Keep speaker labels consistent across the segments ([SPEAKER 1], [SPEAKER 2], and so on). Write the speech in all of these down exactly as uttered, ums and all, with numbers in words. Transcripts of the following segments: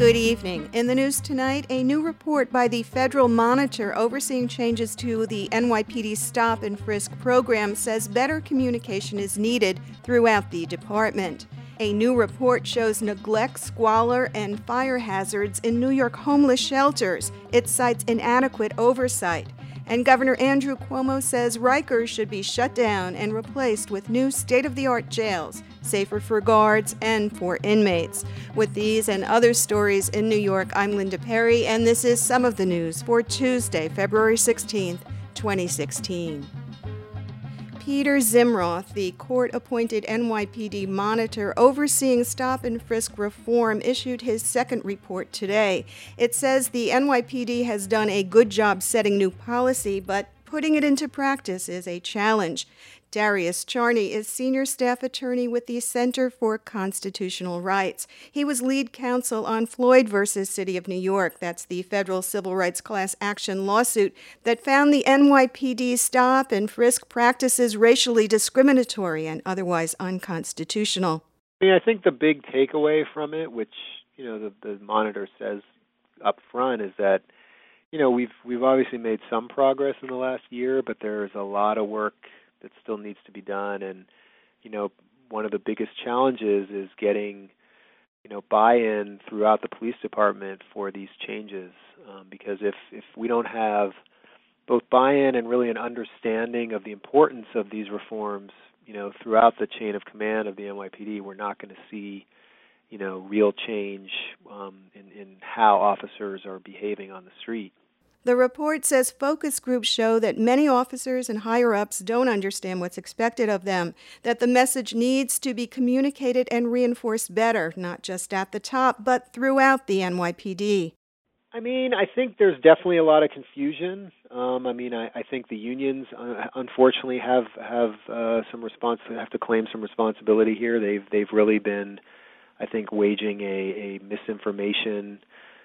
[SPEAKER 1] Good evening. In the news tonight, a new report by the Federal Monitor overseeing changes to the N Y P D Stop and Frisk program says better communication is needed throughout the department. A new report shows neglect, squalor, and fire hazards in New York homeless shelters. It cites inadequate oversight. And Governor Andrew Cuomo says Rikers should be shut down and replaced with new state-of-the-art jails, safer for guards and for inmates. With these and other stories in New York, I'm Linda Perry, and this is some of the news for Tuesday, February sixteenth, twenty sixteen. Peter Zimroth, the court-appointed N Y P D monitor overseeing stop and frisk reform, issued his second report today. It says the N Y P D has done a good job setting new policy, but putting it into practice is a challenge. Darius Charney is senior staff attorney with the Center for Constitutional Rights. He was lead counsel on Floyd versus City of New York. That's the federal civil rights class action lawsuit that found the N Y P D stop and frisk practices racially discriminatory and otherwise unconstitutional.
[SPEAKER 2] I mean, I think the big takeaway from it, which, you know, the, the monitor says up front, is that, you know, we've we've obviously made some progress in the last year, but there's a lot of work that still needs to be done. And, you know, one of the biggest challenges is getting, you know, buy-in throughout the police department for these changes. Um, because if, if we don't have both buy-in and really an understanding of the importance of these reforms, you know, throughout the chain of command of the N Y P D, we're not going to see, you know, real change um, in, in how officers are behaving on the street.
[SPEAKER 1] The report says focus groups show that many officers and higher-ups don't understand what's expected of them, that the message needs to be communicated and reinforced better, not just at the top, but throughout the N Y P D.
[SPEAKER 2] I mean, I think there's definitely a lot of confusion. Um, I mean, I, I think the unions, uh, unfortunately, have have uh, some respons- have to claim some responsibility here. They've they've really been, I think, waging a, a misinformation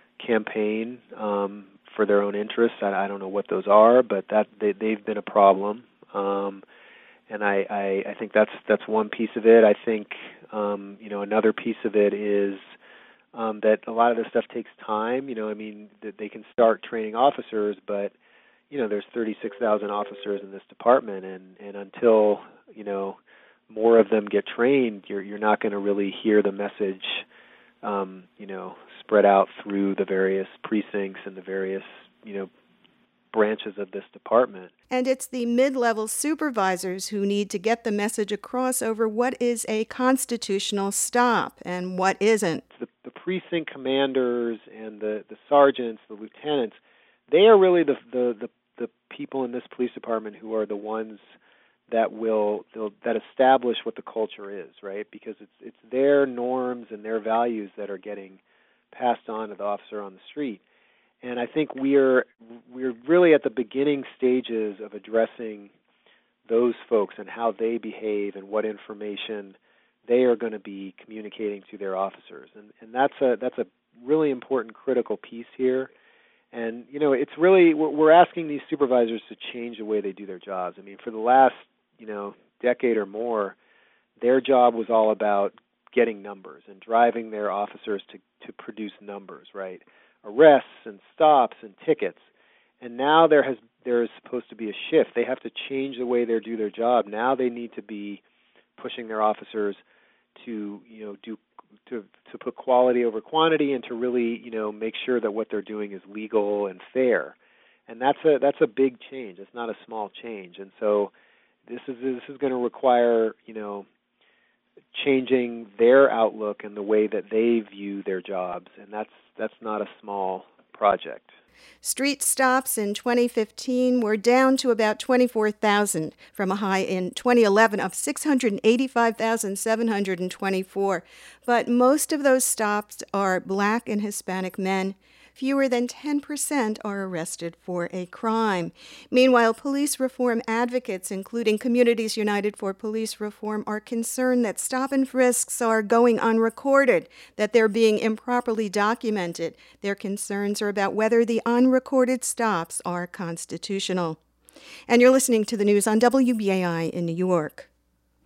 [SPEAKER 2] campaign um, for their own interests. I, I don't know what those are, but that they, they've been a problem, um, and I, I, I think that's that's one piece of it. I think um, you know another piece of it is um, that a lot of this stuff takes time. You know, I mean, that they can start training officers, but you know, there's thirty-six thousand officers in this department, and, and until you know more of them get trained, you're you're not going to really hear the message, um, you know, spread out through the various precincts and the various, you know, branches of this department.
[SPEAKER 1] And it's the mid-level supervisors who need to get the message across over what is a constitutional stop and what isn't.
[SPEAKER 2] The, the precinct commanders and the, the sergeants, the lieutenants, they are really the, the, the, the people in this police department who are the ones that will that establish what the culture is, right? Because it's it's their norms and their values that are getting passed on to the officer on the street. And I think we're we're really at the beginning stages of addressing those folks and how they behave and what information they are going to be communicating to their officers. And and that's a that's a really important critical piece here. And you know, it's really we're asking these supervisors to change the way they do their jobs. I mean, for the last, you know, decade or more, their job was all about getting numbers and driving their officers to, to produce numbers, right? Arrests and stops and tickets. And now there has there is supposed to be a shift. They have to change the way they do their job. Now they need to be pushing their officers to, you know, do to to put quality over quantity and to really, you know, make sure that what they're doing is legal and fair. And that's a that's a big change. It's not a small change. And so this is this is going to require, you know, changing their outlook and the way that they view their jobs, and that's that's not a small project.
[SPEAKER 1] Street stops in twenty fifteen were down to about twenty-four thousand from a high in twenty eleven of six hundred eighty-five thousand seven hundred twenty-four. But most of those stops are Black and Hispanic men. Fewer than ten percent are arrested for a crime. Meanwhile, police reform advocates, including Communities United for Police Reform, are concerned that stop and frisks are going unrecorded, that they're being improperly documented. Their concerns are about whether the unrecorded stops are constitutional. And you're listening to the news on W B A I in New York.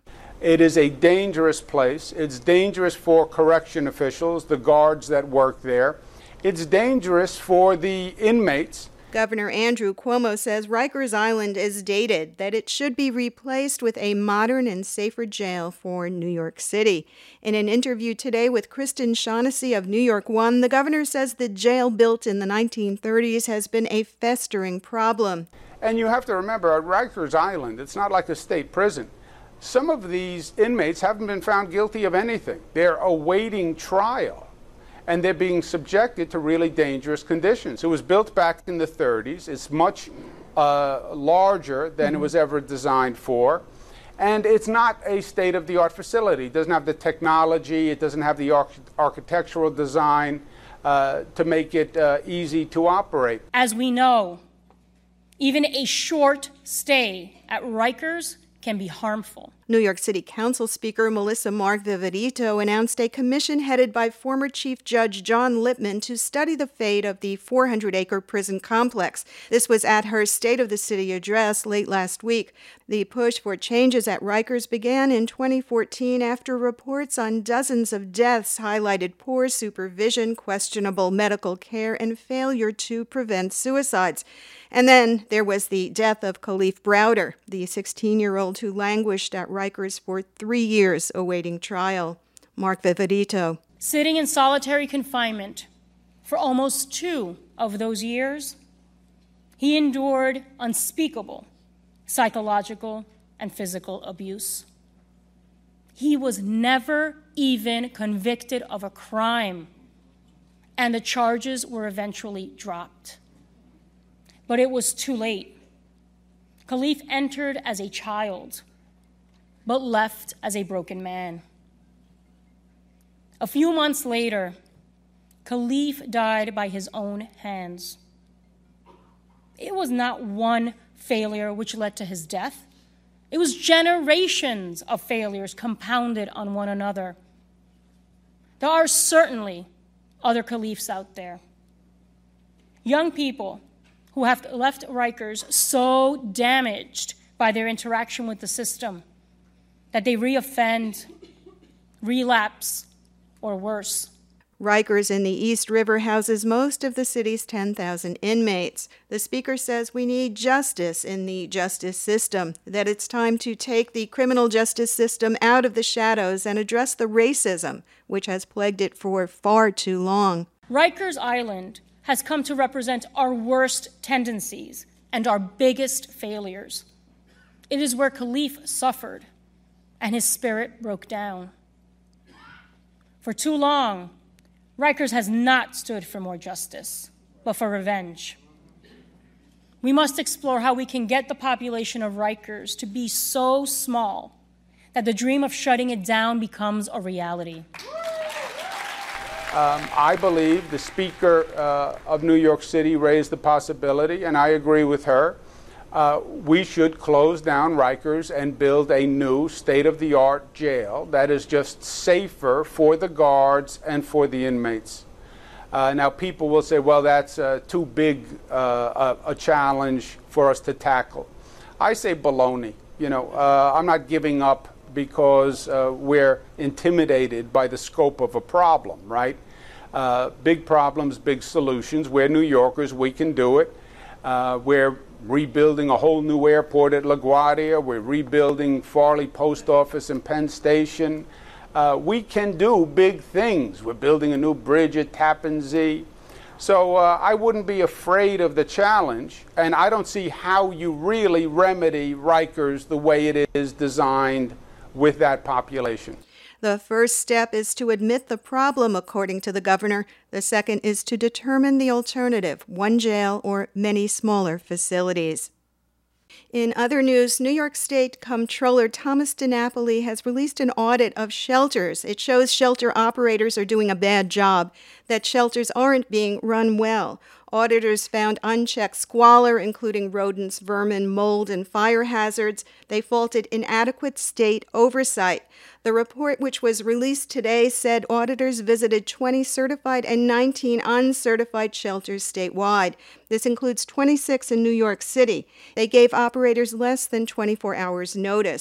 [SPEAKER 3] It is a dangerous place. It's dangerous for correction officials, the guards that work there. It's dangerous for the inmates.
[SPEAKER 1] Governor Andrew Cuomo says Rikers Island is dated, that it should be replaced with a modern and safer jail for New York City. In an interview today with Kristen Shaughnessy of New York One, the governor says the jail built in the nineteen thirties has been a festering problem.
[SPEAKER 3] And you have to remember, at Rikers Island, it's not like a state prison. Some of these inmates haven't been found guilty of anything. They're awaiting trial, and they're being subjected to really dangerous conditions. It was built back in the thirties. It's much uh, larger than mm-hmm. it was ever designed for. And it's not a state-of-the-art facility. It doesn't have the technology. It doesn't have the arch- architectural design uh, to make it uh, easy to operate.
[SPEAKER 4] As we know, even a short stay at Rikers can be harmful.
[SPEAKER 1] New York City Council Speaker Melissa Mark Viverito announced a commission headed by former Chief Judge John Lippman to study the fate of the four hundred acre prison complex. This was at her State of the City address late last week. The push for changes at Rikers began in twenty fourteen after reports on dozens of deaths highlighted poor supervision, questionable medical care, and failure to prevent suicides. And then there was the death of Kalief Browder, the sixteen-year-old who languished at Rikers for three years awaiting trial. Mark Viverito.
[SPEAKER 4] Sitting in solitary confinement for almost two of those years, he endured unspeakable psychological and physical abuse. He was never even convicted of a crime, and the charges were eventually dropped. But it was too late. Kalief entered as a child, but left as a broken man. A few months later, Kalief died by his own hands. It was not one failure which led to his death. It was generations of failures compounded on one another. There are certainly other Kaliefs out there. Young people who have left Rikers so damaged by their interaction with the system that they reoffend, relapse, or worse.
[SPEAKER 1] Rikers in the East River houses most of the city's ten thousand inmates. The speaker says we need justice in the justice system, that it's time to take the criminal justice system out of the shadows and address the racism which has plagued it for far too long.
[SPEAKER 4] Rikers Island has come to represent our worst tendencies and our biggest failures. It is where Kalief suffered and his spirit broke down. For too long, Rikers has not stood for more justice, but for revenge. We must explore how we can get the population of Rikers to be so small that the dream of shutting it down becomes a reality.
[SPEAKER 3] Um, I believe the Speaker uh, of New York City raised the possibility, and I agree with her. Uh, we should close down Rikers and build a new state-of-the-art jail that is just safer for the guards and for the inmates. Uh, now, people will say, well, that's uh, too big uh, a, a challenge for us to tackle. I say baloney. You know, uh, I'm not giving up because uh, we're intimidated by the scope of a problem, right? Uh, big problems, big solutions. We're New Yorkers. We can do it. Uh, we're rebuilding a whole new airport at LaGuardia. We're rebuilding Farley Post Office and Penn Station. Uh, we can do big things. We're building a new bridge at Tappan Zee. So uh, I wouldn't be afraid of the challenge, and I don't see how you really remedy Rikers the way it is designed with that population.
[SPEAKER 1] The first step is to admit the problem, according to the governor. The second is to determine the alternative, one jail or many smaller facilities. In other news, New York State Comptroller Thomas DiNapoli has released an audit of shelters. It shows shelter operators are doing a bad job, that shelters aren't being run well. Auditors found unchecked squalor, including rodents, vermin, mold, and fire hazards. They faulted inadequate state oversight. The report, which was released today, said auditors visited twenty certified and nineteen uncertified shelters statewide. This includes twenty-six in New York City. They gave operators less than twenty-four hours notice.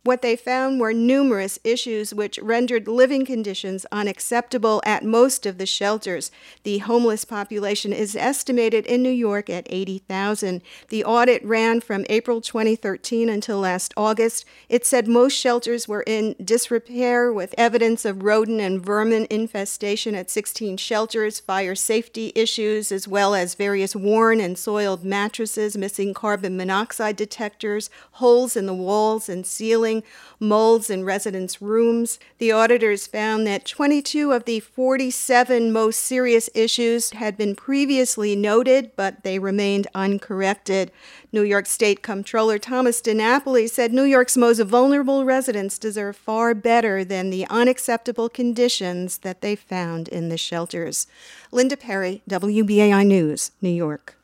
[SPEAKER 1] What they found were numerous issues which rendered living conditions unacceptable at most of the shelters. The homeless population is estimated in New York at eighty thousand. The audit ran from April twenty thirteen until last August. It said most shelters were in disrepair with evidence of rodent and vermin infestation at sixteen shelters, fire safety issues, as well as various worn and soiled mattresses, missing carbon monoxide detectors, holes in the walls and ceiling, molds in residents' rooms. The auditors found that twenty-two of the forty-seven most serious issues had been previously noted, but they remained uncorrected. New York State Comptroller Thomas DiNapoli said New York's most vulnerable residents deserve far better than the unacceptable conditions that they found in the shelters. Linda Perry, W B A I News, New York.